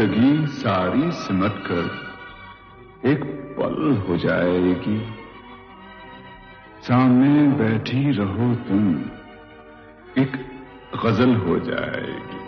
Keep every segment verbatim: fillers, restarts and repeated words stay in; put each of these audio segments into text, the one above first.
जिंदगी सारी सिमट कर एक पल हो जाएगी। सामने बैठी रहो तुम, एक गजल हो जाएगी।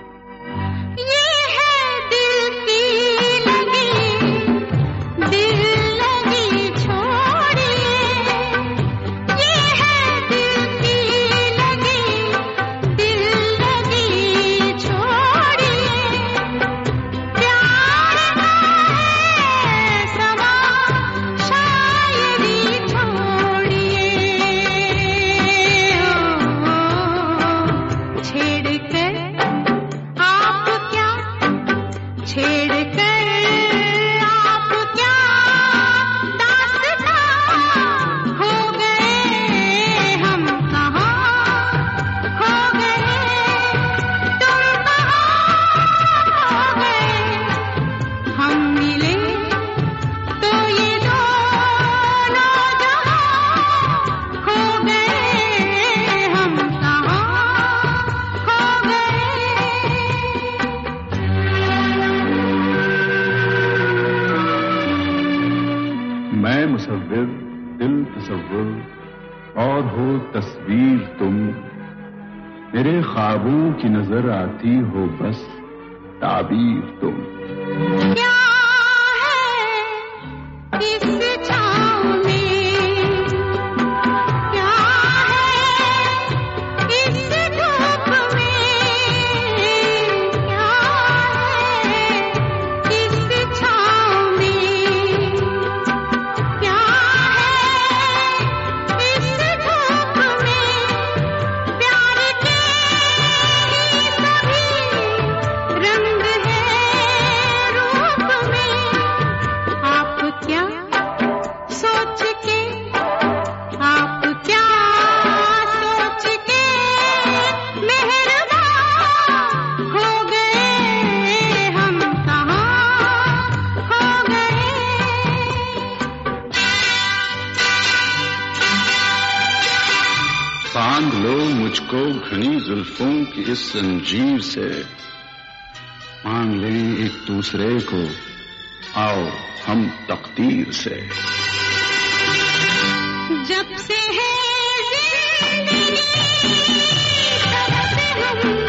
मैं मुसव्विर, दिल तसव्वुर और हो तस्वीर तुम। मेरे ख्वाबों की नजर आती हो बस ताबीर तुम। क्या है इस छाँव में, क्या है इस धूप में, क्या है इस छाँव में, क्या है इस धूप में। प्यार के ही सभी रंग है रूप में। आप क्या सोच के, आप क्या सोच के मेहरबान हो गए, हम कहाँ खो गए। बांध लो मुझको घनी जुल्फों की इस जंजीर से। मांग लें एक दूसरे को, आओ हम तकदीर से। जब से है जिंदगी तब से हम